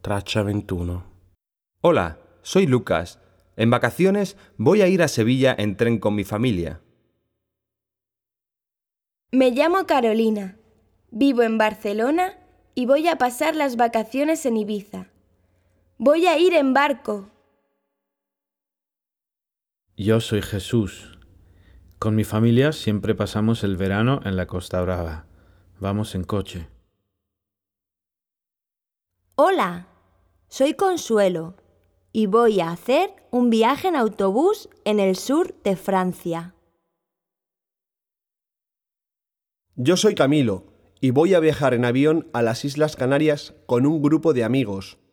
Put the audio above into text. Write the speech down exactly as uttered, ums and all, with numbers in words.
traccia ventuno. Hola, soy Lucas. En vacaciones voy a ir a Sevilla en tren con mi familia. Me llamo Carolina, vivo en Barcelona y voy a pasar las vacaciones en Ibiza. Voy a ir en barco. Yo soy Jesús. Con mi familia siempre pasamos el verano en la Costa Brava. Vamos en coche. Hola, soy Consuelo y voy a hacer un viaje en autobús en el sur de Francia. Yo soy Camilo y voy a viajar en avión a las Islas Canarias con un grupo de amigos.